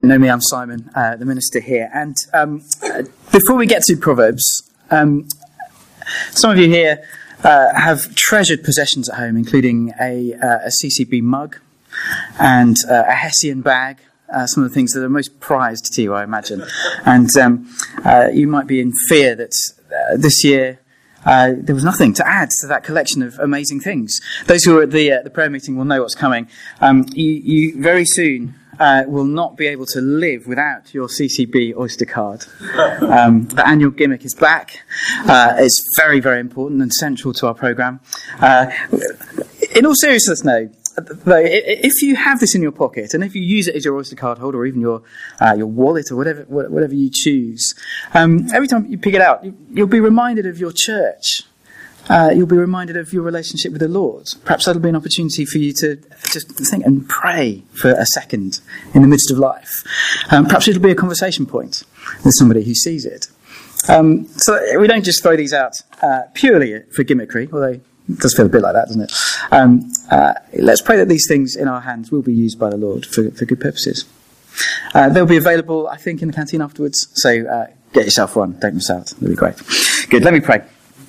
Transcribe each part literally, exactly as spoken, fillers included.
You know me, I'm Simon, uh, the minister here. And um, before we get to Proverbs, um, some of you here uh, have treasured possessions at home, including a, uh, a C C B mug and uh, a Hessian bag, uh, some of the things that are most prized to you, I imagine. And um, uh, you might be in fear that uh, this year Uh, there was nothing to add to that collection of amazing things. Those who are at the, uh, the prayer meeting will know what's coming. Um, you, you very soon uh, will not be able to live without your C C B Oyster card. Um, the annual gimmick is back. Uh, it's very, very important and central to our programme. Uh, in all seriousness, no. Though, if you have this in your pocket, and if you use it as your Oyster card holder, or even your uh, your wallet, or whatever whatever you choose, um, every time you pick it out, you'll be reminded of your church. Uh, you'll be reminded of your relationship with the Lord. Perhaps that'll be an opportunity for you to just think and pray for a second in the midst of life. Um, perhaps it'll be a conversation point with somebody who sees it. Um, so we don't just throw these out uh, purely for gimmickry, although it does feel a bit like that, doesn't it? Um, uh, let's pray that these things in our hands will be used by the Lord for, for good purposes. Uh, they'll be available, I think, in the canteen afterwards. So uh, get yourself one. Don't miss out. It'll be great. Good. Let me pray.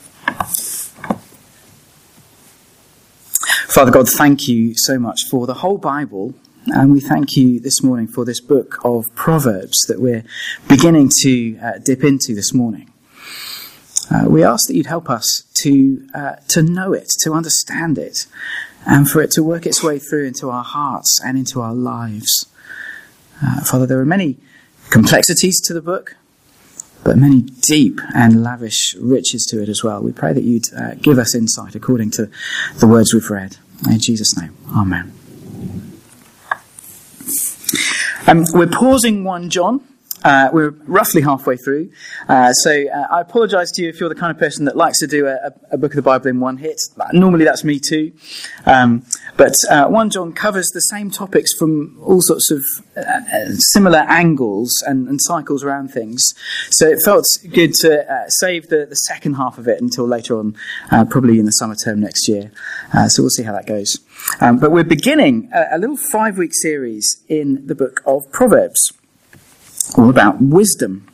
Father God, thank you so much for the whole Bible. And we thank you this morning for this book of Proverbs that we're beginning to uh, dip into this morning. Uh, we ask that you'd help us to uh, to know it, to understand it, and for it to work its way through into our hearts and into our lives. Uh, Father, there are many complexities to the book, but many deep and lavish riches to it as well. We pray that you'd uh, give us insight according to the words we've read. In Jesus' name, amen. Um, we're pausing First John. Uh, we're roughly halfway through, uh, so uh, I apologise to you if you're the kind of person that likes to do a, a book of the Bible in one hit. Normally that's me too, um, but uh, First John covers the same topics from all sorts of uh, similar angles and, and cycles around things, so it felt good to uh, save the, the second half of it until later on, uh, probably in the summer term next year, uh, so we'll see how that goes. Um, but we're beginning a, a little five-week series in the book of Proverbs, all about wisdom.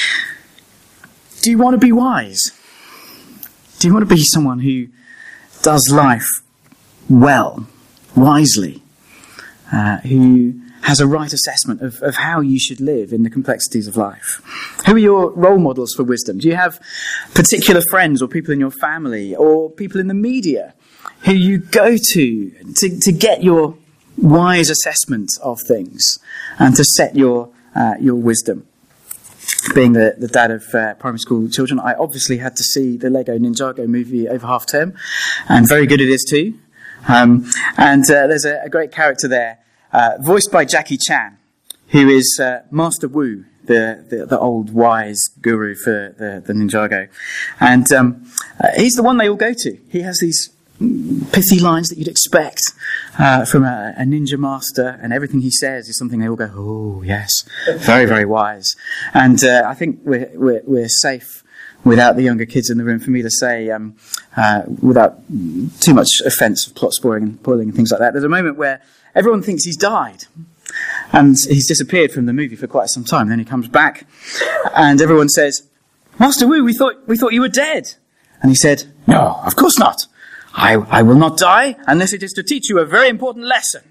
Do you want to be wise? Do you want to be someone who does life well, wisely, uh, who has a right assessment of, of how you should live in the complexities of life? Who are your role models for wisdom? Do you have particular friends or people in your family or people in the media who you go to to, to get your wise assessment of things and to set your Uh, your wisdom? Being the, the dad of uh, primary school children, I obviously had to see the Lego Ninjago movie over half term, and very good it is too. Um, and uh, there's a, a great character there, uh, voiced by Jackie Chan, who is uh, Master Wu, the, the the old wise guru for the, the Ninjago. And um, uh, he's the one they all go to. He has these pithy lines that you'd expect uh, from a, a ninja master, and everything he says is something they all go, oh yes, very, very wise. And uh, I think we're, we're we're safe without the younger kids in the room for me to say, um, uh, without too much offence of plot spoiling and spoiling and things like that. There's a moment where everyone thinks he's died, and he's disappeared from the movie for quite some time. Then he comes back, and everyone says, Master Wu, we thought we thought you were dead. And he said, no, of course not. I, I will not die unless it is to teach you a very important lesson.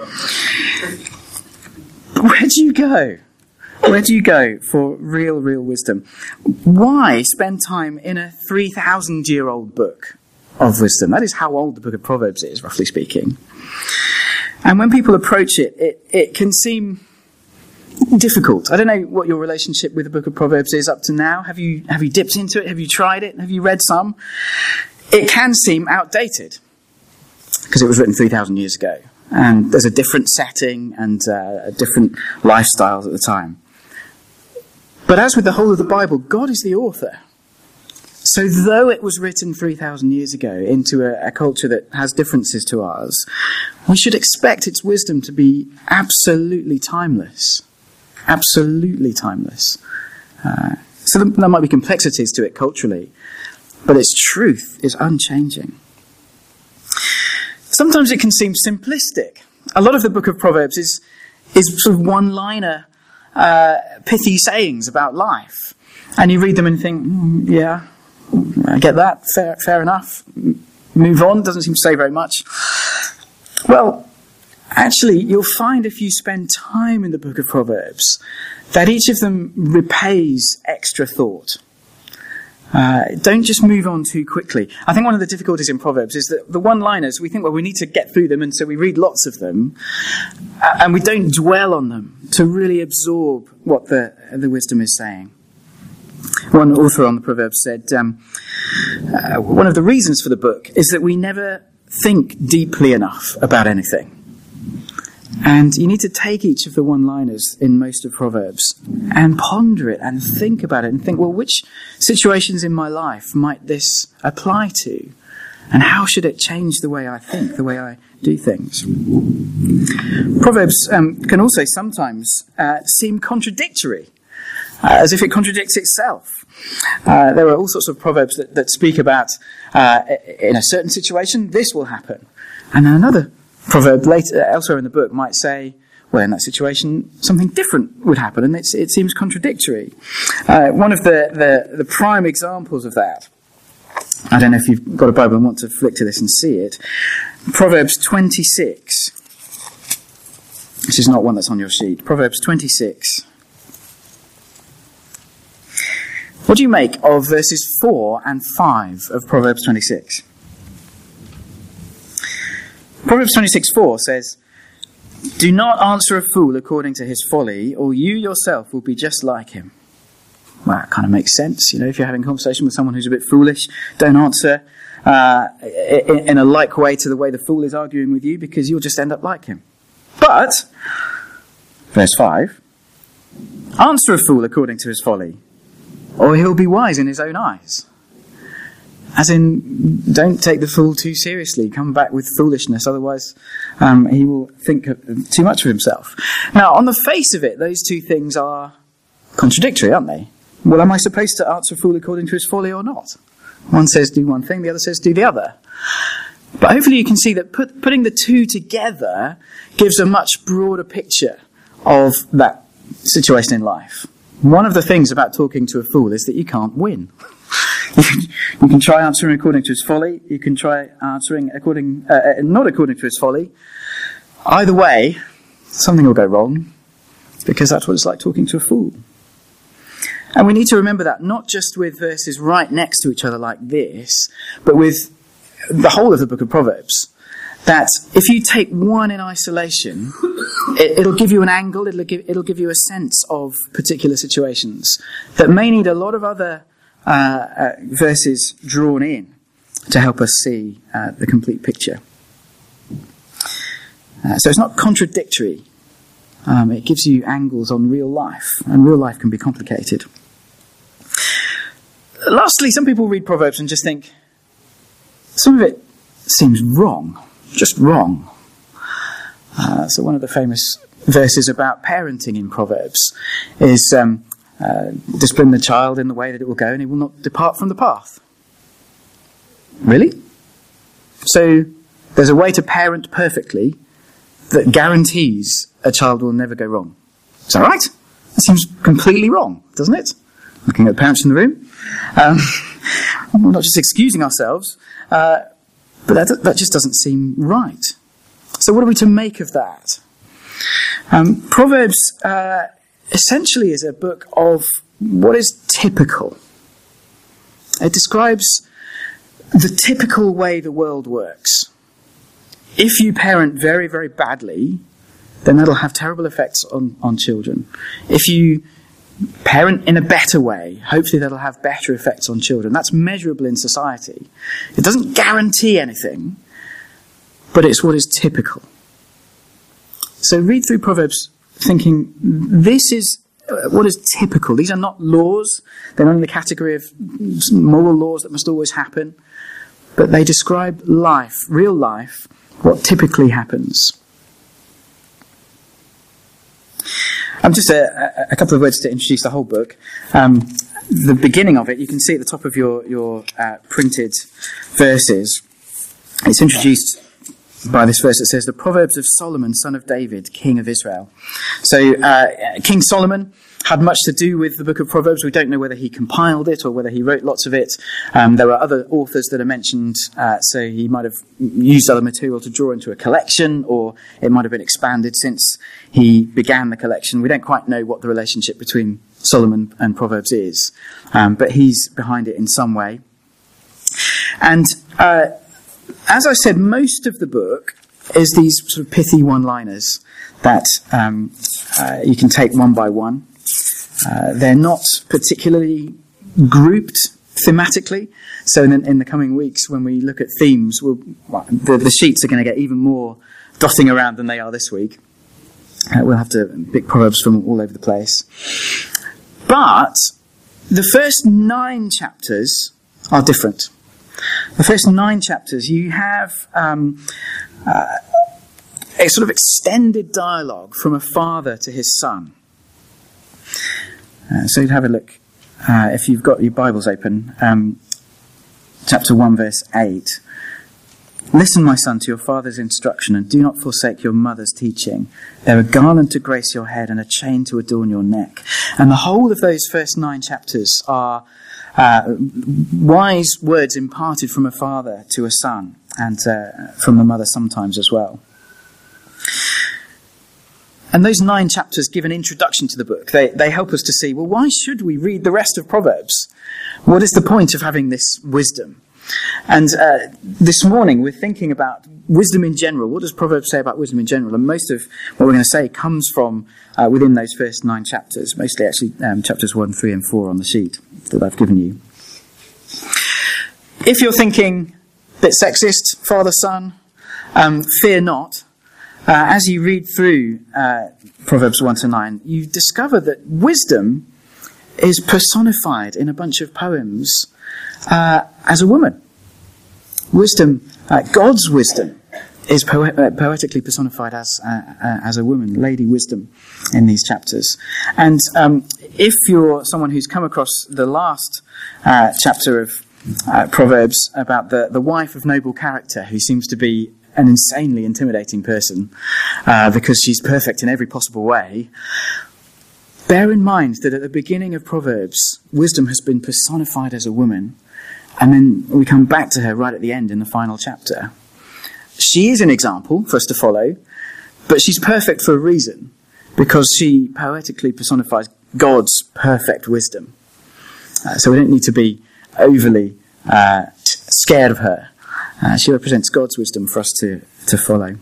But where do you go? Where do you go for real, real wisdom? Why spend time in a three thousand year old book of wisdom? That is how old the book of Proverbs is, roughly speaking. And when people approach it, it, it can seem difficult. I don't know what your relationship with the book of Proverbs is up to now. Have you, have you dipped into it? Have you tried it? Have you read some? It can seem outdated because it was written three thousand years ago, and there's a different setting and uh, different lifestyles at the time. But as with the whole of the Bible, God is the author. So though it was written three thousand years ago into a, a culture that has differences to ours, we should expect its wisdom to be absolutely timeless. Absolutely timeless. Uh, so there might be complexities to it culturally, but its truth is unchanging. Sometimes it can seem simplistic. A lot of the book of Proverbs is, is sort of one-liner uh, pithy sayings about life. And you read them and think, mm, yeah, I get that, fair, fair enough. Move on, doesn't seem to say very much. Well, actually, you'll find if you spend time in the book of Proverbs that each of them repays extra thought. Uh, don't just move on too quickly. I think one of the difficulties in Proverbs is that the one-liners, we think, well, we need to get through them, and so we read lots of them, uh, and we don't dwell on them to really absorb what the, the wisdom is saying. One author on the Proverbs said, um, uh, one of the reasons for the book is that we never think deeply enough about anything. And you need to take each of the one-liners in most of Proverbs and ponder it and think about it and think, well, which situations in my life might this apply to? And how should it change the way I think, the way I do things? Proverbs um, can also sometimes uh, seem contradictory, uh, as if it contradicts itself. Uh, there are all sorts of proverbs that, that speak about, uh, in a certain situation, this will happen. And then another proverb later, elsewhere in the book might say, well, in that situation, something different would happen, and it's, it seems contradictory. Uh, one of the, the, the prime examples of that, I don't know if you've got a Bible and want to flick to this and see it, Proverbs twenty-six. This is not one that's on your sheet. Proverbs twenty-six. What do you make of verses four and five of Proverbs twenty-six? Proverbs twenty-six four says, "Do not answer a fool according to his folly, or you yourself will be just like him." Well, that kind of makes sense. You know, if you're having a conversation with someone who's a bit foolish, don't answer uh, in, in a like way to the way the fool is arguing with you, because you'll just end up like him. But, verse five, "Answer a fool according to his folly, or he'll be wise in his own eyes." As in, don't take the fool too seriously. Come back with foolishness, otherwise um, he will think too much of himself. Now, on the face of it, those two things are contradictory, aren't they? Well, am I supposed to answer a fool according to his folly or not? One says do one thing, the other says do the other. But hopefully you can see that put, putting the two together gives a much broader picture of that situation in life. One of the things about talking to a fool is that you can't win. You can, you can try answering according to his folly. You can try answering according, uh, not according to his folly. Either way, something will go wrong, because that's what it's like talking to a fool. And we need to remember that, not just with verses right next to each other like this, but with the whole of the book of Proverbs. That if you take one in isolation, it, it'll give you an angle, it'll give, it'll give you a sense of particular situations that may need a lot of other Uh, uh, verses drawn in to help us see uh, the complete picture. Uh, so it's not contradictory. Um, it gives you angles on real life, and real life can be complicated. Lastly, some people read Proverbs and just think some of it seems wrong, just wrong. Uh, so one of the famous verses about parenting in Proverbs is um, Uh, discipline the child in the way that it will go, and he will not depart from the path. Really? So there's a way to parent perfectly that guarantees a child will never go wrong. Is that right? That seems completely wrong, doesn't it? Looking at the parents in the room. Um, we're not just excusing ourselves, uh, but that, that just doesn't seem right. So what are we to make of that? Um, Proverbs Uh, essentially is a book of what is typical. It describes the typical way the world works. If you parent very, very badly, then that'll have terrible effects on, on children. If you parent in a better way, hopefully that'll have better effects on children. That's measurable in society. It doesn't guarantee anything, but it's what is typical. So read through Proverbs thinking, this is what is typical. These are not laws. They're not in the category of moral laws that must always happen. But they describe life, real life, what typically happens. Um, just a, a couple of words to introduce the whole book. Um, the beginning of it, you can see at the top of your, your uh, printed verses. It's introduced by this verse that says, the Proverbs of Solomon, son of David, king of Israel. So uh, King Solomon had much to do with the book of Proverbs. We don't know whether he compiled it or whether he wrote lots of it. Um, there are other authors that are mentioned, uh, so he might have used other material to draw into a collection, or it might have been expanded since he began the collection. We don't quite know what the relationship between Solomon and Proverbs is, um, but he's behind it in some way. And uh, as I said, most of the book is these sort of pithy one-liners that um, uh, you can take one by one. Uh, they're not particularly grouped thematically, so in, in the coming weeks when we look at themes, we'll, well, the, the sheets are going to get even more dotting around than they are this week. Uh, we'll have to pick Proverbs from all over the place. But the first nine chapters are different. The first nine chapters, you have um, uh, a sort of extended dialogue from a father to his son. Uh, so have a look, uh, if you've got your Bibles open, um, chapter one, verse eight. Listen, my son, to your father's instruction, and do not forsake your mother's teaching. They're a garland to grace your head and a chain to adorn your neck. And the whole of those first nine chapters are uh, wise words imparted from a father to a son, and uh, from a mother sometimes as well. And those nine chapters give an introduction to the book. They they help us to see, well, why should we read the rest of Proverbs? What is the point of having this wisdom? And uh, this morning we're thinking about wisdom in general. What does Proverbs say about wisdom in general? And most of what we're going to say comes from uh, within those first nine chapters, mostly actually um, chapters one, three and four on the sheet that I've given you. If you're thinking, bit sexist, father, son, um, fear not. Uh, as you read through uh, Proverbs one to nine, you discover that wisdom is personified in a bunch of poems uh, as a woman. Wisdom, uh, God's wisdom, is po- uh, poetically personified as uh, uh, as a woman, Lady Wisdom, in these chapters. And um, if you're someone who's come across the last uh, chapter of uh, Proverbs about the, the wife of noble character who seems to be an insanely intimidating person uh, because she's perfect in every possible way, bear in mind that at the beginning of Proverbs, wisdom has been personified as a woman, and then we come back to her right at the end in the final chapter. She is an example for us to follow, but she's perfect for a reason, because she poetically personifies God's perfect wisdom. Uh, so we don't need to be overly uh, t- scared of her. Uh, she represents God's wisdom for us to, to follow.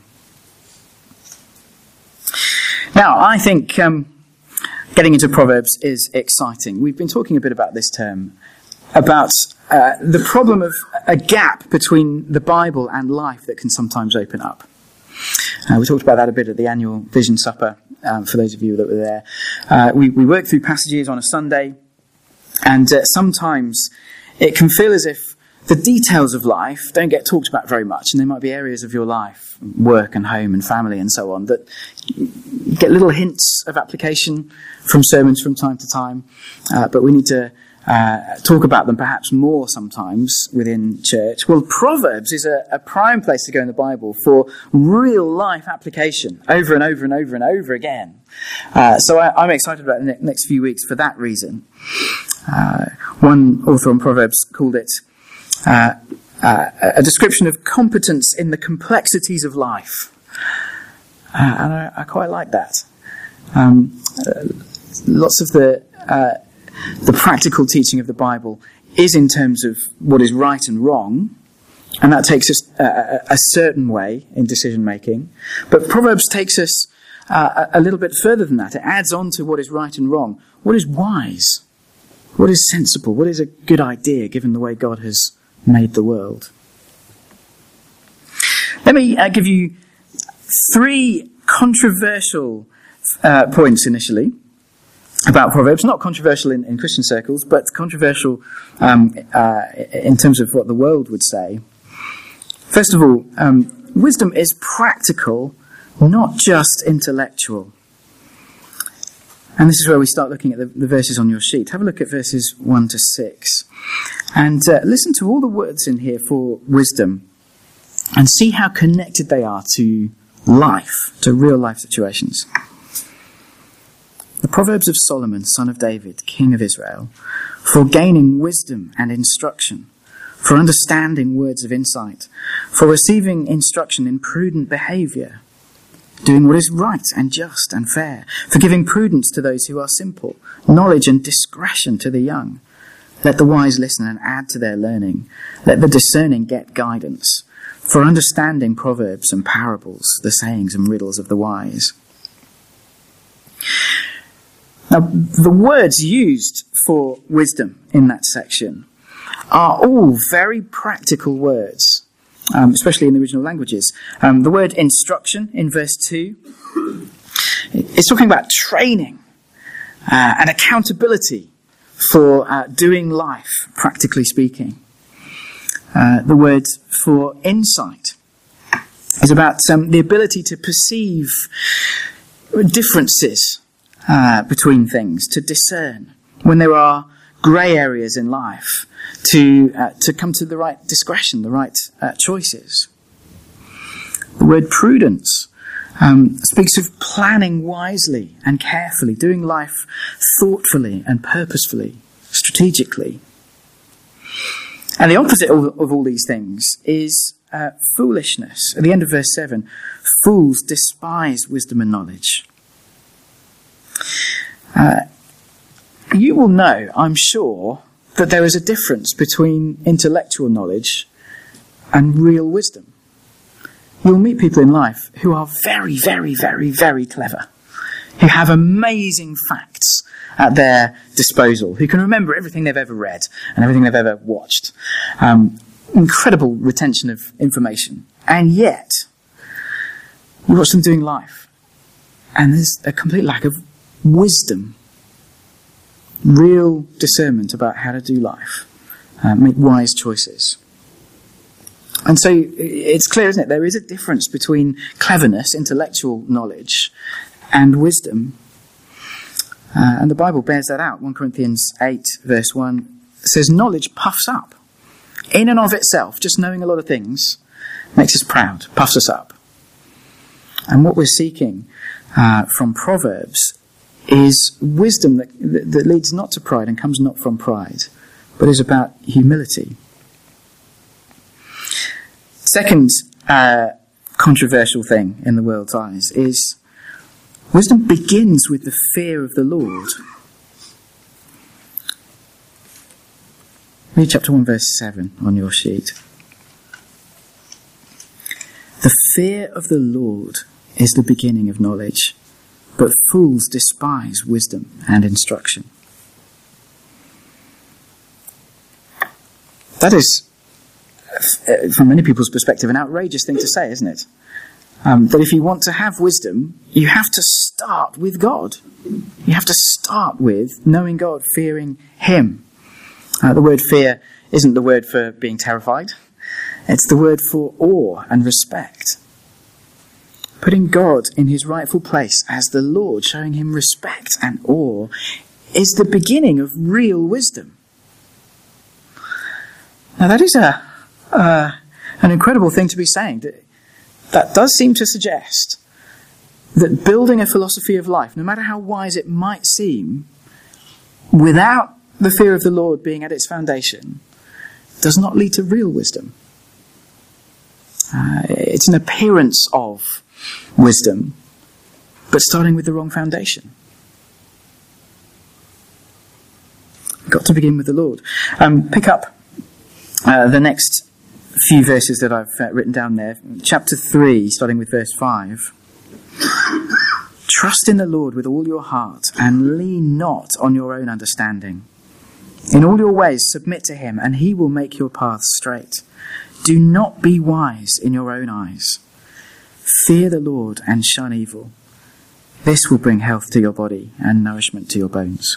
Now, I think um, getting into Proverbs is exciting. We've been talking a bit about this term, about uh, the problem of a gap between the Bible and life that can sometimes open up. Uh, we talked about that a bit at the annual Vision Supper, um, for those of you that were there. Uh, we, we work through passages on a Sunday, and uh, sometimes it can feel as if the details of life don't get talked about very much, and there might be areas of your life, work and home and family and so on, that you get little hints of application from sermons from time to time, uh, but we need to uh, talk about them perhaps more sometimes within church. Well, Proverbs is a, a prime place to go in the Bible for real life application over and over and over and over again. Uh, so I, I'm excited about the next few weeks for that reason. Uh, one author on Proverbs called it Uh, uh, a description of competence in the complexities of life. Uh, and I, I quite like that. Um, uh, lots of the uh, the practical teaching of the Bible is in terms of what is right and wrong, and that takes us uh, a, a certain way in decision making. But Proverbs takes us uh, a, a little bit further than that. It adds on to what is right and wrong. What is wise? What is sensible? What is a good idea given the way God has made the world? Let me uh, give you three controversial uh, points initially about Proverbs. Not controversial in, in Christian circles, but controversial um, uh, in terms of what the world would say. First of all, um, wisdom is practical, not just intellectual. And this is where we start looking at the, the verses on your sheet. Have a look at verses one to six. And uh, listen to all the words in here for wisdom. and see how connected they are to life, to real life situations. The Proverbs of Solomon, son of David, king of Israel, for gaining wisdom and instruction, for understanding words of insight, for receiving instruction in prudent behaviour, doing what is right and just and fair, for giving prudence to those who are simple, knowledge and discretion to the young. Let the wise listen and add to their learning. Let the discerning get guidance, for understanding proverbs and parables, the sayings and riddles of the wise. Now, the words used for wisdom in that section are all very practical words, um, especially in the original languages. Um, the word instruction in verse two, it's talking about training uh, and accountability for uh, doing life, practically speaking. Uh, the word for insight is about um, the ability to perceive differences uh, between things, to discern when there are grey areas in life, to uh, to come to the right discretion, the right uh, choices. The word prudence um, speaks of planning wisely and carefully, doing life thoughtfully and purposefully, strategically. And the opposite of, of all these things is uh, foolishness. At the end of verse seven, fools despise wisdom and knowledge. Uh, you will know, I'm sure, that there is a difference between intellectual knowledge and real wisdom. You'll meet people in life who are very, very, very, very clever, who have amazing facts at their disposal, who can remember everything they've ever read and everything they've ever watched. Um, incredible retention of information. And yet, you watch them doing life, and there's a complete lack of wisdom, real discernment about how to do life, uh, make wise choices. And so it's clear, isn't it? There is a difference between cleverness, intellectual knowledge, and wisdom. Uh, and the Bible bears that out. First Corinthians eight, verse one, says, knowledge puffs up. In and of itself, just knowing a lot of things makes us proud, puffs us up. And what we're seeking uh, from Proverbs is wisdom that, that, that leads not to pride and comes not from pride, but is about humility. Second uh, controversial thing in the world's eyes is wisdom begins with the fear of the Lord. Read chapter one, verse seven on your sheet. The fear of the Lord is the beginning of knowledge, but fools despise wisdom and instruction. That is, from many people's perspective, an outrageous thing to say, isn't it? Um, that if you want to have wisdom, you have to start with God. You have to start with knowing God, fearing Him. Uh, the word fear isn't the word for being terrified. It's the word for awe and respect. Putting God in His rightful place as the Lord, showing Him respect and awe, is the beginning of real wisdom. Now that is a uh, an incredible thing to be saying. That does seem to suggest that building a philosophy of life, no matter how wise it might seem, without the fear of the Lord being at its foundation, does not lead to real wisdom. Uh, it's an appearance of wisdom, but starting with the wrong foundation. You've got to begin with the Lord. Um, pick up uh, the next few verses that I've uh, written down there. Chapter three, starting with verse five. Trust in the Lord with all your heart and lean not on your own understanding. In all your ways submit to Him, and He will make your paths straight. Do not be wise in your own eyes. Fear the Lord and shun evil. This will bring health to your body and nourishment to your bones.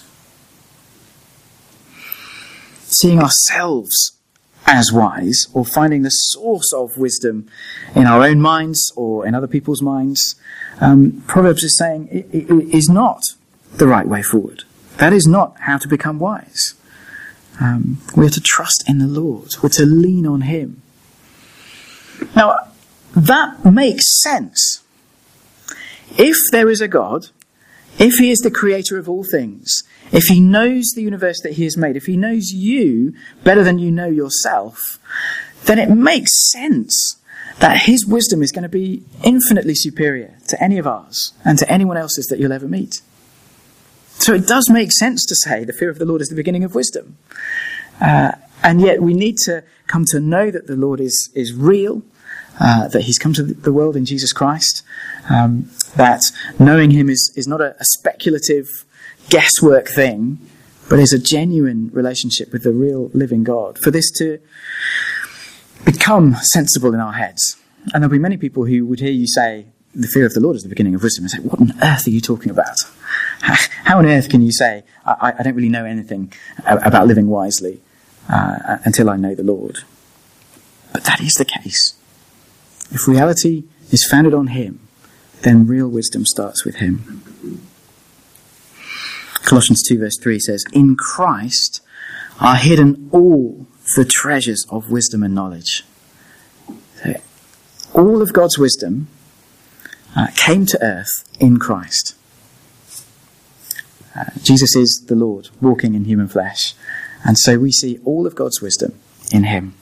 Seeing ourselves as wise, or finding the source of wisdom in our own minds or in other people's minds, um, Proverbs is saying it, it, it is not the right way forward. That is not how to become wise. Um, we are to trust in the Lord. We're to lean on Him. Now, that makes sense. If there is a God, if he is the creator of all things, if he knows the universe that he has made, if he knows you better than you know yourself, then it makes sense that his wisdom is going to be infinitely superior to any of ours and to anyone else's that you'll ever meet. So it does make sense to say the fear of the Lord is the beginning of wisdom. Uh, and yet we need to come to know that the Lord is, is real, uh, that he's come to the world in Jesus Christ, um, that knowing him is, is not a, a speculative guesswork thing, but is a genuine relationship with the real living God. For this to become sensible in our heads. And there'll be many people who would hear you say, the fear of the Lord is the beginning of wisdom, and say, what on earth are you talking about? How on earth can you say, I, I don't really know anything about living wisely uh, until I know the Lord? But that is the case. If reality is founded on him, then real wisdom starts with him. Colossians two verse three says, in Christ are hidden all the treasures of wisdom and knowledge. So, all of God's wisdom uh, came to earth in Christ. Uh, Jesus is the Lord, walking in human flesh. And so we see all of God's wisdom in him.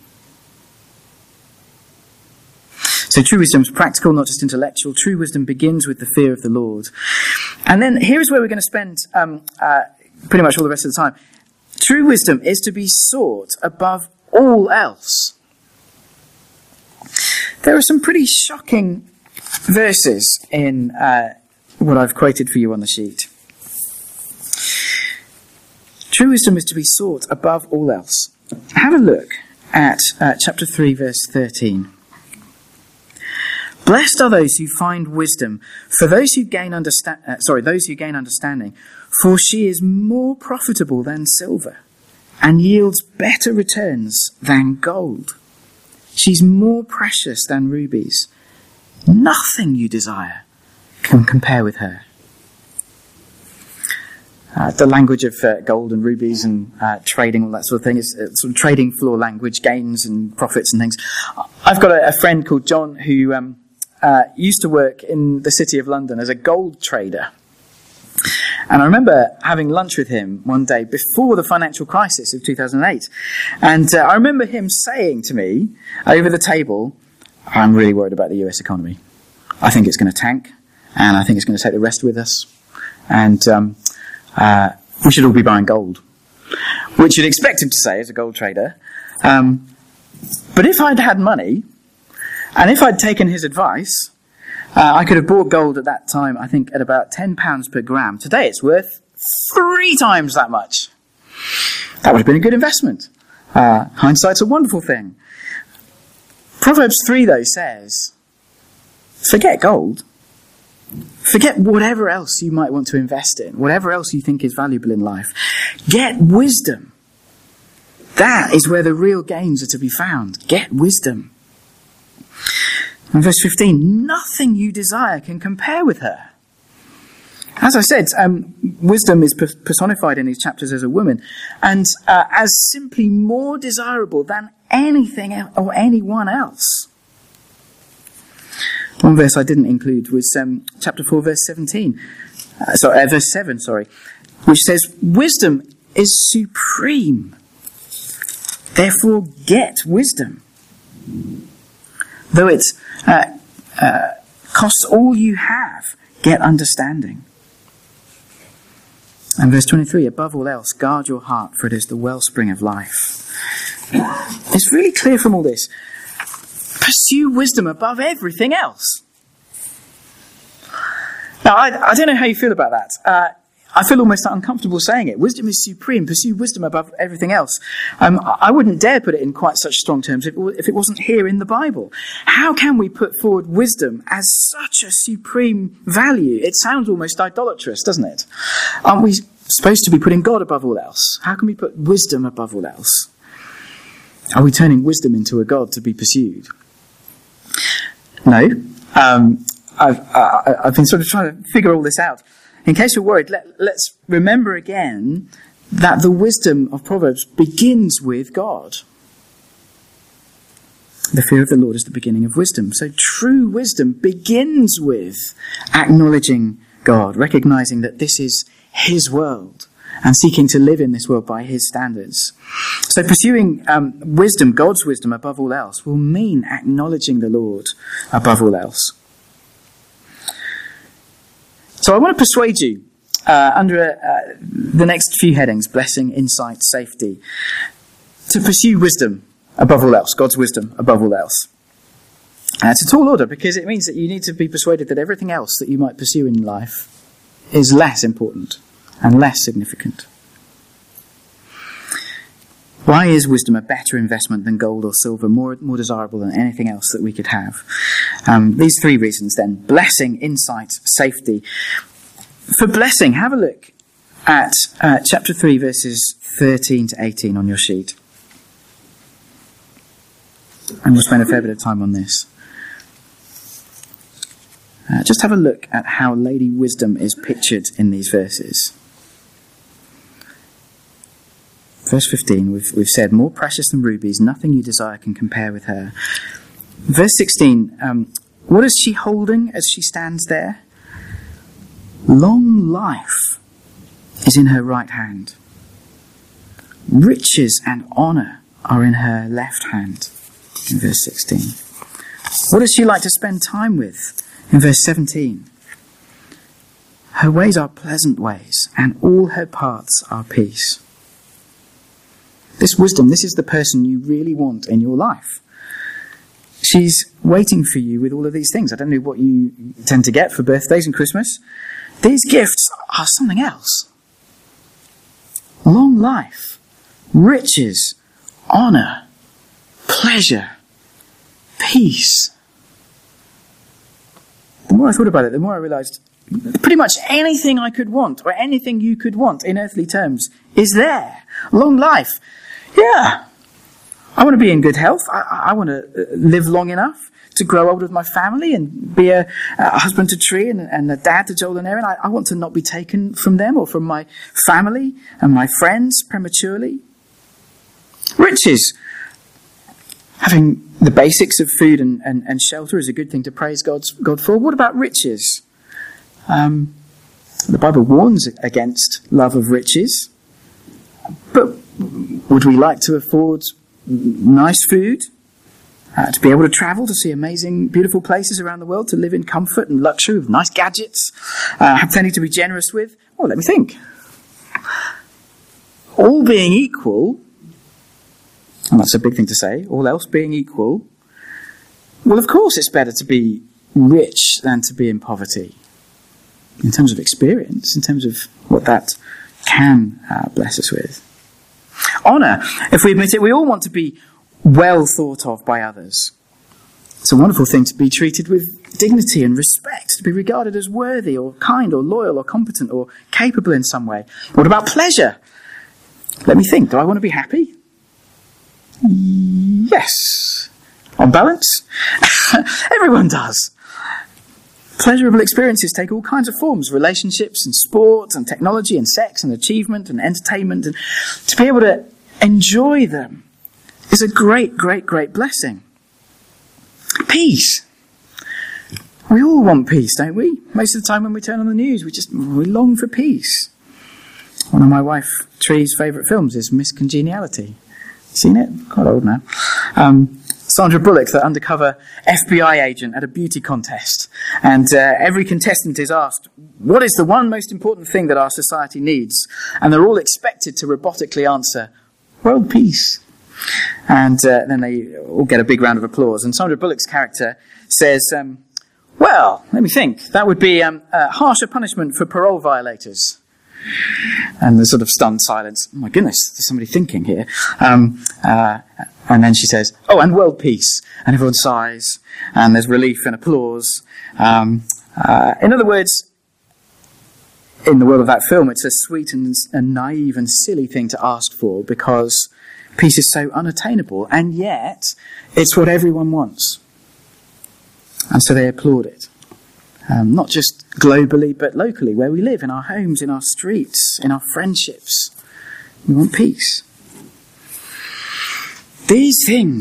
So true wisdom is practical, not just intellectual. True wisdom begins with the fear of the Lord. And then here's where we're going to spend um, uh, pretty much all the rest of the time. True wisdom is to be sought above all else. There are some pretty shocking verses in uh, what I've quoted for you on the sheet. True wisdom is to be sought above all else. Have a look at uh, chapter three, verse thirteen. Blessed are those who find wisdom, for those who gain understand. Uh, sorry, those who gain understanding, for she is more profitable than silver, and yields better returns than gold. She's more precious than rubies. Nothing you desire can compare with her. Uh, the language of uh, gold and rubies and uh, trading, all that sort of thing, is uh, sort of trading floor language, gains and profits and things. I've got a, a friend called John who um, uh, used to work in the city of London as a gold trader. And I remember having lunch with him one day before the financial crisis of two thousand eight. And uh, I remember him saying to me over the table, I'm really worried about the U S economy. I think it's going to tank, and I think it's going to take the rest with us. And um, uh, we should all be buying gold. Which you'd expect him to say as a gold trader. Um, but if I'd had money, and if I'd taken his advice, Uh, I could have bought gold at that time, I think, at about ten pounds per gram. Today it's worth three times that much. That would have been a good investment. Uh, hindsight's a wonderful thing. Proverbs three, though, says, forget gold. Forget whatever else you might want to invest in, whatever else you think is valuable in life. Get wisdom. That is where the real gains are to be found. Get wisdom. And verse fifteen, nothing you desire can compare with her. As I said, um, wisdom is personified in these chapters as a woman, and uh, as simply more desirable than anything or anyone else. One verse I didn't include was um, chapter four, verse seventeen. Uh, sorry, uh, verse seven, sorry, which says, wisdom is supreme. Therefore, get wisdom. Though it uh, uh, costs all you have, get understanding. And verse twenty-three, above all else, guard your heart, for it is the wellspring of life. It's really clear from all this. Pursue wisdom above everything else. Now, I, I don't know how you feel about that. Uh, I feel almost uncomfortable saying it. Wisdom is supreme. Pursue wisdom above everything else. Um, I wouldn't dare put it in quite such strong terms if, if it wasn't here in the Bible. How can we put forward wisdom as such a supreme value? It sounds almost idolatrous, doesn't it? Aren't we supposed to be putting God above all else? How can we put wisdom above all else? Are we turning wisdom into a God to be pursued? No. Um, I've, I, I've been sort of trying to figure all this out. In case you're worried, let, let's remember again that the wisdom of Proverbs begins with God. The fear of the Lord is the beginning of wisdom. So true wisdom begins with acknowledging God, recognizing that this is his world and seeking to live in this world by his standards. So pursuing um, wisdom, God's wisdom above all else, will mean acknowledging the Lord above all else. So I want to persuade you uh, under uh, the next few headings, blessing, insight, safety, to pursue wisdom above all else, God's wisdom above all else. And it's a tall order because it means that you need to be persuaded that everything else that you might pursue in life is less important and less significant. Why is wisdom a better investment than gold or silver, more, more desirable than anything else that we could have? Um, these three reasons then: blessing, insight, safety. For blessing, have a look at uh, chapter three, verses thirteen to eighteen on your sheet. And we'll spend a fair bit of time on this. Uh, just have a look at how Lady Wisdom is pictured in these verses. Verse fifteen, we've, we've said, more precious than rubies, nothing you desire can compare with her. Verse sixteen, um, what is she holding as she stands there? Long life is in her right hand. Riches and honour are in her left hand. In verse sixteen. What does she like to spend time with? In verse seventeen. Her ways are pleasant ways, and all her paths are peace. This wisdom, this is the person you really want in your life. She's waiting for you with all of these things. I don't know what you tend to get for birthdays and Christmas. These gifts are something else. Long life, riches, honour, pleasure, peace. The more I thought about it, the more I realised pretty much anything I could want, or anything you could want in earthly terms, is there. Long life. Yeah. I want to be in good health. I, I want to live long enough to grow old with my family and be a, a husband to Tree and, and a dad to Joel and Erin. I, I want to not be taken from them or from my family and my friends prematurely. Riches. Having the basics of food and, and, and shelter is a good thing to praise God's, God for. What about riches? Um, the Bible warns against love of riches. But would we like to afford nice food? Uh, to be able to travel, to see amazing, beautiful places around the world, to live in comfort and luxury with nice gadgets, uh, have plenty to be generous with? Well, let me think. All being equal, and that's a big thing to say, all else being equal, well, of course it's better to be rich than to be in poverty. In terms of experience, in terms of what that can uh, bless us with. Honour, if we admit it, we all want to be well thought of by others. It's a wonderful thing to be treated with dignity and respect, to be regarded as worthy or kind or loyal or competent or capable in some way. What about pleasure? Let me think. Do I want to be happy? Yes. On balance? Everyone does. Pleasurable experiences take all kinds of forms: relationships and sport and technology and sex and achievement and entertainment. And to be able to enjoy them is a great, great, great blessing. Peace. We all want peace, don't we? Most of the time when we turn on the news, we just we long for peace. One of my wife Tree's favourite films is Miss Congeniality. Seen it? Quite old now. Um, Sandra Bullock, the undercover F B I agent at a beauty contest. And uh, every contestant is asked, what is the one most important thing that our society needs? And they're all expected to robotically answer, world peace. And uh, then they all get a big round of applause. And Sandra Bullock's character says, um, well, let me think. That would be um, a harsher punishment for parole violators. And the sort of stunned silence. Oh my goodness, there's somebody thinking here. Um, uh, and then she says, oh, and world peace. And everyone sighs, and there's relief and applause. Um, uh, in other words, in the world of that film, it's a sweet and, and naive and silly thing to ask for, because peace is so unattainable, and yet it's what everyone wants. And so they applaud it. Um, not just globally, but locally, where we live, in our homes, in our streets, in our friendships. We want peace. These things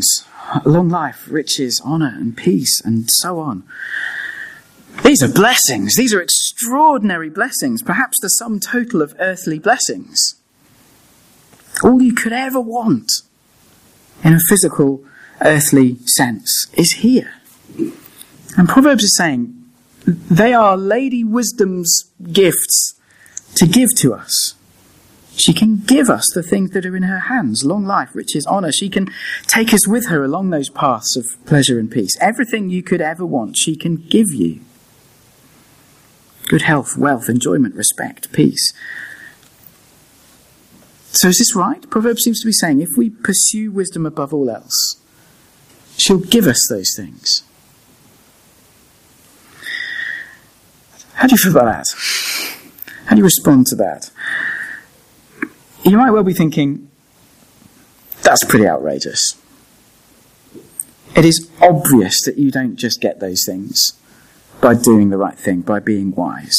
long life, riches, honour and peace, and so on. These are blessings. These are extraordinary blessings, perhaps the sum total of earthly blessings. All you could ever want in a physical, earthly sense is here. And Proverbs is saying they are Lady Wisdom's gifts to give to us. She can give us the things that are in her hands, long life, riches, honour. She can take us with her along those paths of pleasure and peace. Everything you could ever want, she can give you. Good health, wealth, enjoyment, respect, peace. So is this right? Proverbs seems to be saying if we pursue wisdom above all else, she'll give us those things. How do you feel about that? How do you respond to that? You might well be thinking, that's pretty outrageous. It is obvious that you don't just get those things by doing the right thing, by being wise.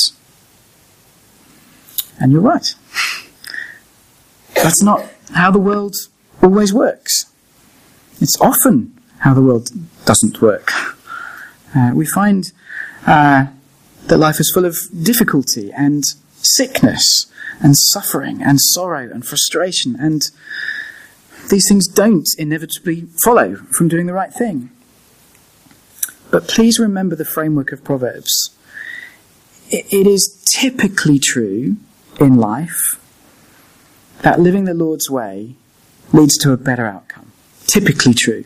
And you're right. That's not how the world always works. It's often how the world doesn't work. Uh, we find uh, that life is full of difficulty and sickness and suffering and sorrow and frustration, and these things don't inevitably follow from doing the right thing. But please remember the framework of Proverbs. It is typically true in life that living the Lord's way leads to a better outcome. Typically true.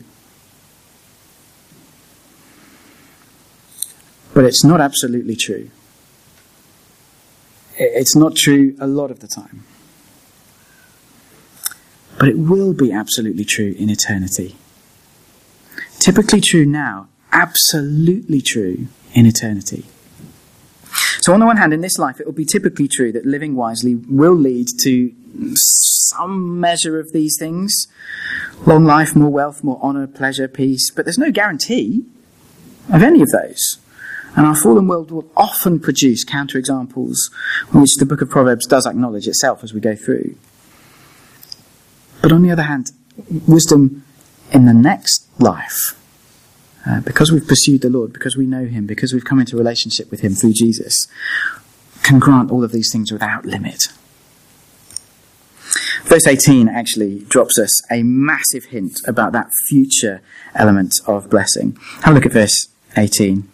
But it's not absolutely true. It's not true a lot of the time. But it will be absolutely true in eternity. Typically true now, absolutely true in eternity. So on the one hand, in this life, it will be typically true that living wisely will lead to some measure of these things. Long life, more wealth, more honour, pleasure, peace. But there's no guarantee of any of those. And our fallen world will often produce counterexamples, which the book of Proverbs does acknowledge itself as we go through. But on the other hand, wisdom in the next life, uh, because we've pursued the Lord, because we know him, because we've come into relationship with him through Jesus, can grant all of these things without limit. Verse eighteen actually drops us a massive hint about that future element of blessing. Have a look at verse eighteen.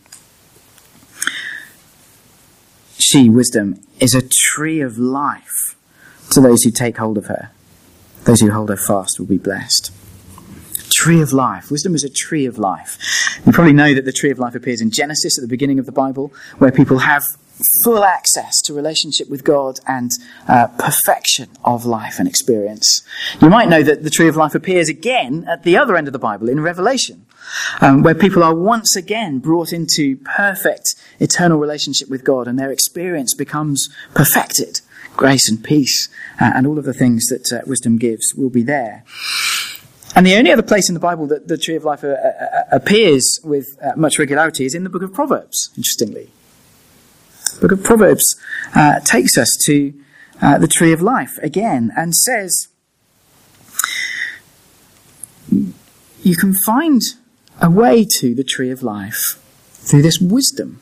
She, wisdom, is a tree of life to those who take hold of her. Those who hold her fast will be blessed. Tree of life. Wisdom is a tree of life. You probably know that the tree of life appears in Genesis at the beginning of the Bible, where people have full access to relationship with God and uh, perfection of life and experience. You might know that the tree of life appears again at the other end of the Bible in Revelation, um, where people are once again brought into perfect eternal relationship with God, and their experience becomes perfected. Grace and peace uh, and all of the things that uh, wisdom gives will be there. And the only other place in the Bible that the tree of life uh, uh, appears with uh, much regularity is in the book of Proverbs, interestingly. The book of Proverbs uh, takes us to uh, the tree of life again and says, you can find a way to the tree of life through this wisdom.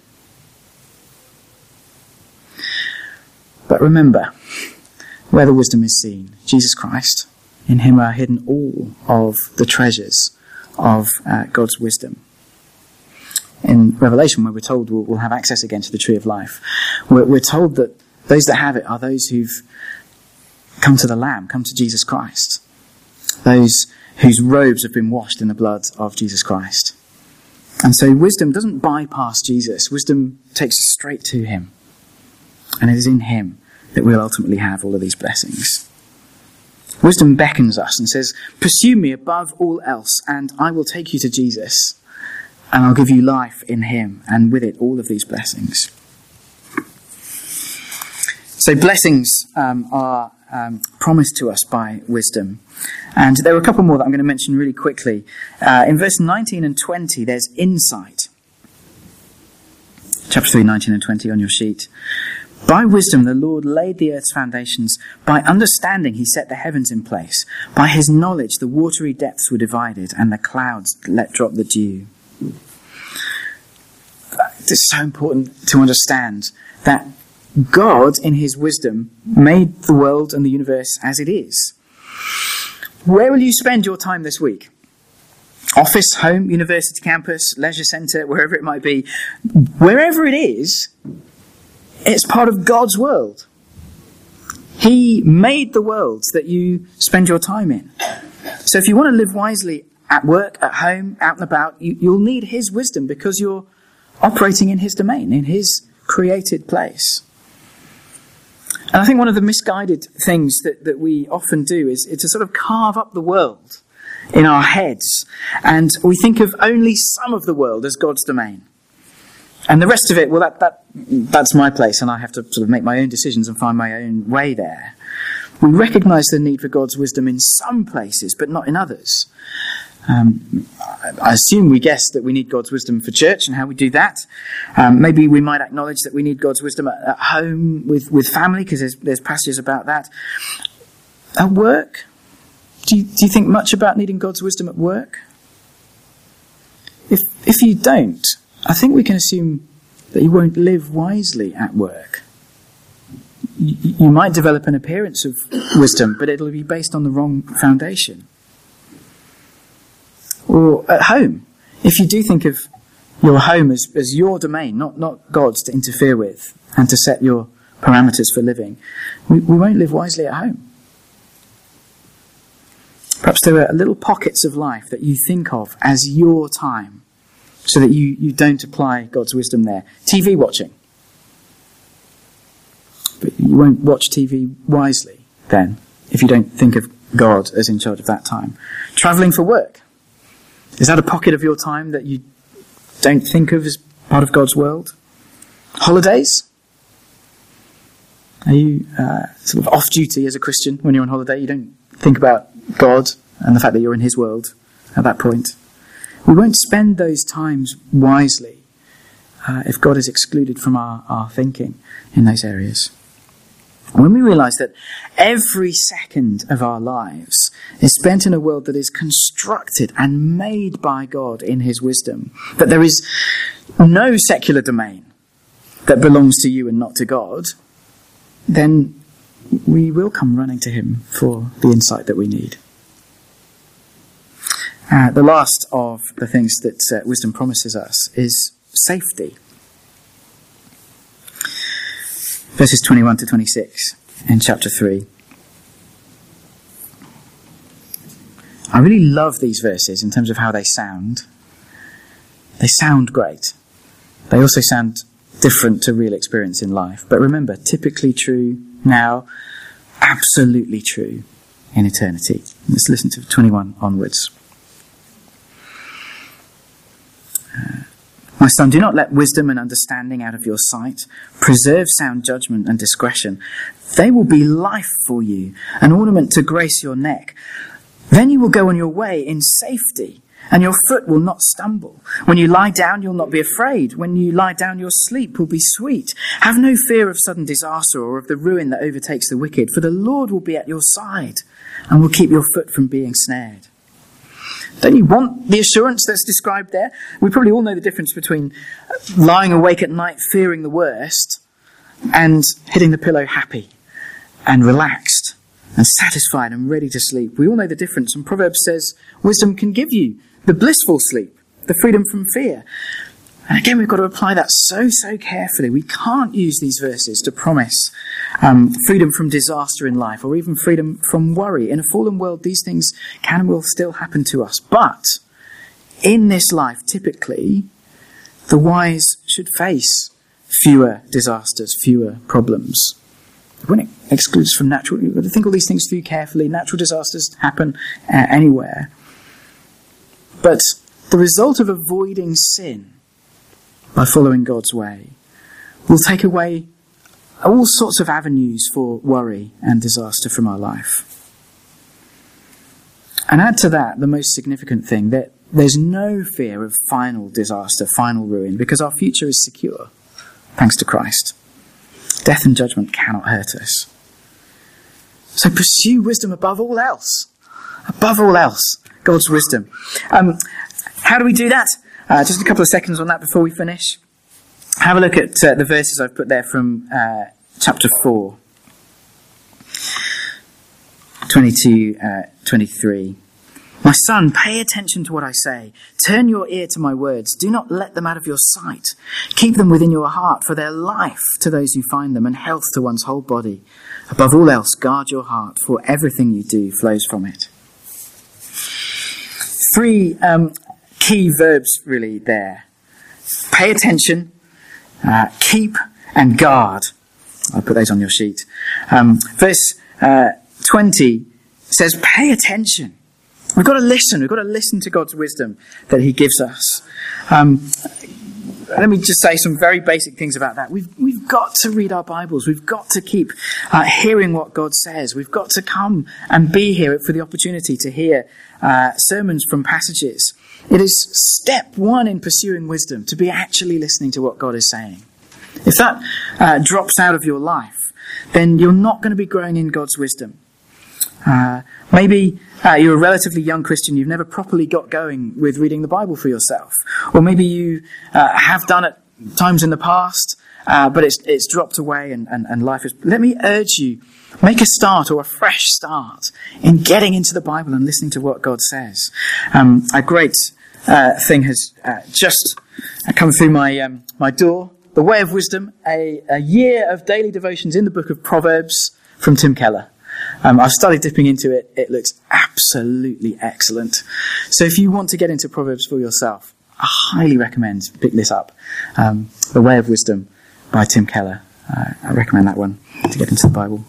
But remember, where the wisdom is seen, Jesus Christ. In him are hidden all of the treasures of uh, God's wisdom. In Revelation, where we're told we'll, we'll have access again to the tree of life, we're, we're told that those that have it are those who've come to the Lamb, come to Jesus Christ. Those whose robes have been washed in the blood of Jesus Christ. And so wisdom doesn't bypass Jesus. Wisdom takes us straight to him. And it is in him that we'll ultimately have all of these blessings. Wisdom beckons us and says, pursue me above all else, and I will take you to Jesus, and I'll give you life in him, and with it all of these blessings. So blessings um, are um, promised to us by wisdom. And there are a couple more that I'm going to mention really quickly. Uh, in verse nineteen and twenty, there's insight. Chapter three, nineteen and twenty on your sheet. By wisdom the Lord laid the earth's foundations. By understanding he set the heavens in place. By his knowledge the watery depths were divided, and the clouds let drop the dew. It's so important to understand that God, in his wisdom, made the world and the universe as it is. Where will you spend your time this week? Office, home, university campus, leisure centre, wherever it might be. Wherever it is, it's part of God's world. He made the world that you spend your time in. So if you want to live wisely at work, at home, out and about, you, you'll need his wisdom because you're operating in his domain, in his created place. And I think one of the misguided things that, that we often do is, is to sort of carve up the world in our heads. And we think of only some of the world as God's domain. And the rest of it, well, that, that that's my place, and I have to sort of make my own decisions and find my own way there. We recognise the need for God's wisdom in some places, but not in others. Um, I assume we guess that we need God's wisdom for church and how we do that. Um, maybe we might acknowledge that we need God's wisdom at, at home with, with family, because there's, there's passages about that. At work, do you, do you think much about needing God's wisdom at work? If if you don't, I think we can assume that you won't live wisely at work. You, you might develop an appearance of wisdom, but it'll be based on the wrong foundation. Or at home, if you do think of your home as, as your domain, not, not God's to interfere with and to set your parameters for living, we, we won't live wisely at home. Perhaps there are little pockets of life that you think of as your time, so that you, you don't apply God's wisdom there. T V watching. But you won't watch T V wisely then, if you don't think of God as in charge of that time. Travelling for work. Is that a pocket of your time that you don't think of as part of God's world? Holidays? Are you uh, sort of off duty as a Christian when you're on holiday? You don't think about God and the fact that you're in his world at that point. We won't spend those times wisely uh, if God is excluded from our, our thinking in those areas. When we realise that every second of our lives is spent in a world that is constructed and made by God in his wisdom, that there is no secular domain that belongs to you and not to God, then we will come running to him for the insight that we need. Uh, the last of the things that uh, wisdom promises us is safety. Verses twenty-one to twenty-six in chapter three. I really love these verses in terms of how they sound. They sound great. They also sound different to real experience in life. But remember, typically true now, absolutely true in eternity. Let's listen to twenty-one onwards. Uh, My son, do not let wisdom and understanding out of your sight. Preserve sound judgment and discretion. They will be life for you, an ornament to grace your neck. Then you will go on your way in safety, and your foot will not stumble. When you lie down, you'll not be afraid. When you lie down, your sleep will be sweet. Have no fear of sudden disaster or of the ruin that overtakes the wicked, for the Lord will be at your side and will keep your foot from being snared. Don't you want the assurance that's described there? We probably all know the difference between lying awake at night fearing the worst and hitting the pillow happy and relaxed and satisfied and ready to sleep. We all know the difference. And Proverbs says wisdom can give you the blissful sleep, the freedom from fear. And again, we've got to apply that so, so carefully. We can't use these verses to promise um, freedom from disaster in life or even freedom from worry. In a fallen world, these things can and will still happen to us. But in this life, typically, the wise should face fewer disasters, fewer problems. When it excludes from natural, you've got to think all these things through carefully. Natural disasters happen uh, anywhere. But the result of avoiding sin by following God's way will take away all sorts of avenues for worry and disaster from our life. And add to that the most significant thing, that there's no fear of final disaster, final ruin, because our future is secure, thanks to Christ. Death and judgment cannot hurt us. So pursue wisdom above all else. Above all else, God's wisdom. Um, how do we do that? Uh, just a couple of seconds on that before we finish. Have a look at uh, the verses I've put there from uh, chapter four. twenty-two, uh, twenty-three. My son, pay attention to what I say. Turn your ear to my words. Do not let them out of your sight. Keep them within your heart, for they're life to those who find them and health to one's whole body. Above all else, guard your heart, for everything you do flows from it. Three um, key verbs really there. Pay attention, uh, keep, and guard. I'll put those on your sheet. Um, verse uh, twenty says, pay attention. We've got to listen. We've got to listen to God's wisdom that he gives us. Um, let me just say some very basic things about that. We've, we've got to read our Bibles. We've got to keep uh, hearing what God says. We've got to come and be here for the opportunity to hear uh, sermons from passages. It is step one in pursuing wisdom, to be actually listening to what God is saying. If that uh, drops out of your life, then you're not going to be growing in God's wisdom. Uh, maybe uh, you're a relatively young Christian, you've never properly got going with reading the Bible for yourself. Or maybe you uh, have done it times in the past, uh, but it's it's dropped away and, and, and life is... Let me urge you, make a start or a fresh start in getting into the Bible and listening to what God says. Um, a great uh, thing has uh, just come through my um, my door. The Way of Wisdom, a, a year of daily devotions in the book of Proverbs from Tim Keller. Um, I've started dipping into it. It looks absolutely excellent. So if you want to get into Proverbs for yourself, I highly recommend pick this up. Um, The Way of Wisdom by Tim Keller. Uh, I recommend that one to get into the Bible.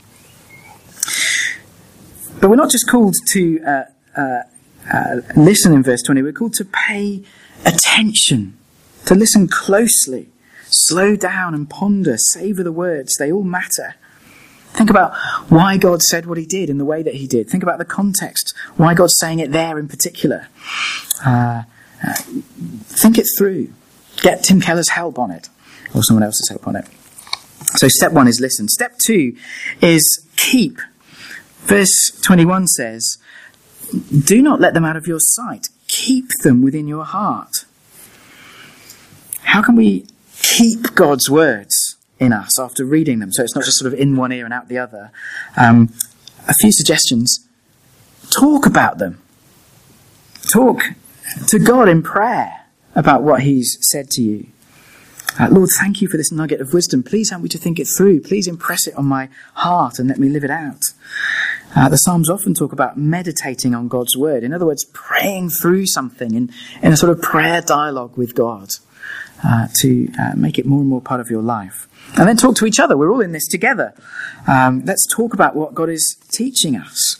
But we're not just called to uh, uh, uh, listen in verse twenty. We're called to pay attention, to listen closely, slow down and ponder, savour the words. They all matter. Think about why God said what he did in the way that he did. Think about the context, why God's saying it there in particular. Uh, uh, think it through. Get Tim Keller's help on it, or someone else's help on it. So step one is listen. Step two is keep. Verse twenty-one says, do not let them out of your sight. Keep them within your heart. How can we keep God's words in us after reading them, so it's not just sort of in one ear and out the other? Um, a few suggestions. Talk about them. Talk to God in prayer about what he's said to you. Uh, Lord, thank you for this nugget of wisdom. Please help me to think it through. Please impress it on my heart and let me live it out. Uh, the Psalms often talk about meditating on God's word. In other words, praying through something in, in a sort of prayer dialogue with God uh, to uh, make it more and more part of your life. And then talk to each other. We're all in this together. Um, let's talk about what God is teaching us.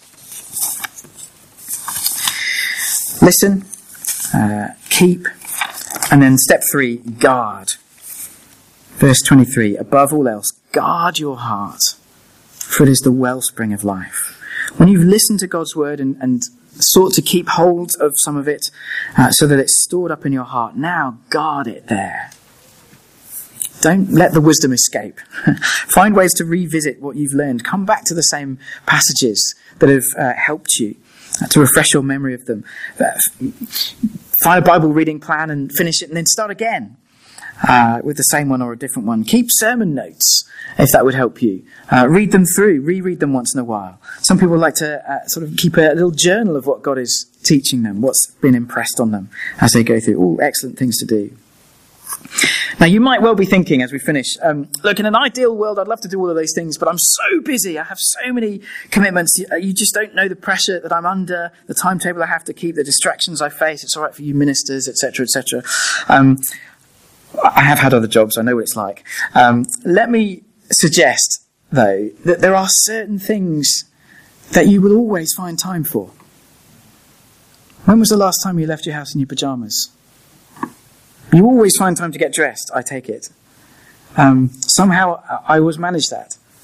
Listen, uh, keep, and then step three, guard. Verse twenty-three, above all else, guard your heart, for it is the wellspring of life. When you've listened to God's word and, and sought to keep hold of some of it uh, so that it's stored up in your heart, now guard it there. Don't let the wisdom escape. Find ways to revisit what you've learned. Come back to the same passages that have uh, helped you, uh, to refresh your memory of them. Uh, find a Bible reading plan and finish it, and then start again uh, with the same one or a different one. Keep sermon notes, if that would help you. Uh, read them through. Reread them once in a while. Some people like to uh, sort of keep a little journal of what God is teaching them, what's been impressed on them as they go through. All excellent things to do. Now, you might well be thinking as we finish, um, look, in an ideal world, I'd love to do all of those things, but I'm so busy. I have so many commitments. You, you just don't know the pressure that I'm under, the timetable I have to keep, the distractions I face. It's all right for you ministers, et cetera, et cetera. Um, I have had other jobs. I know what it's like. Um, let me suggest, though, that there are certain things that you will always find time for. When was the last time you left your house in your pajamas? You always find time to get dressed, I take it. Um, somehow I always manage that.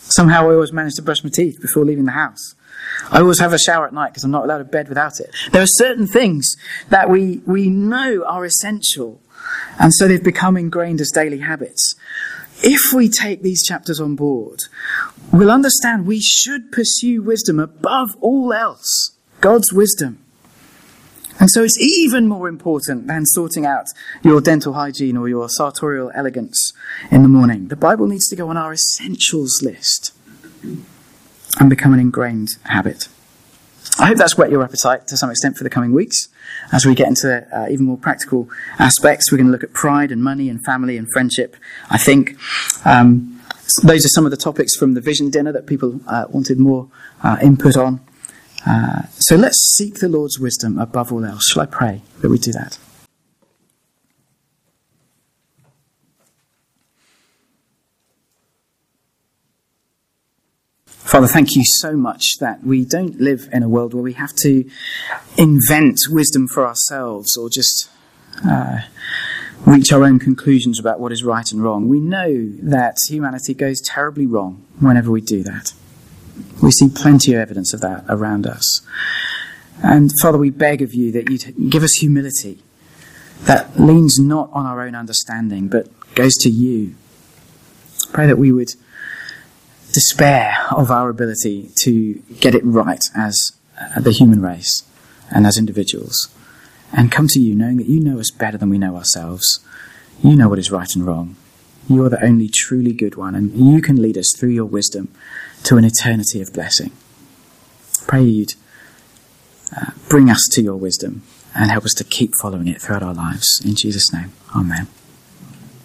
Somehow I always manage to brush my teeth before leaving the house. I always have a shower at night because I'm not allowed to bed without it. There are certain things that we, we know are essential, and so they've become ingrained as daily habits. If we take these chapters on board, we'll understand we should pursue wisdom above all else, God's wisdom. And so it's even more important than sorting out your dental hygiene or your sartorial elegance in the morning. The Bible needs to go on our essentials list and become an ingrained habit. I hope that's whet your appetite to some extent for the coming weeks. As we get into uh, even more practical aspects, we're going to look at pride and money and family and friendship, I think. Um, those are some of the topics from the vision dinner that people uh, wanted more uh, input on. Uh, so let's seek the Lord's wisdom above all else. Shall I pray that we do that? Father, thank you so much that we don't live in a world where we have to invent wisdom for ourselves or just uh, reach our own conclusions about what is right and wrong. We know that humanity goes terribly wrong whenever we do that. We see plenty of evidence of that around us. And Father, we beg of you that you'd give us humility that leans not on our own understanding, but goes to you. Pray that we would despair of our ability to get it right as the human race and as individuals, and come to you knowing that you know us better than we know ourselves. You know what is right and wrong. You are the only truly good one, and you can lead us through your wisdom to an eternity of blessing. Pray you'd uh, bring us to your wisdom and help us to keep following it throughout our lives. In Jesus' name, amen.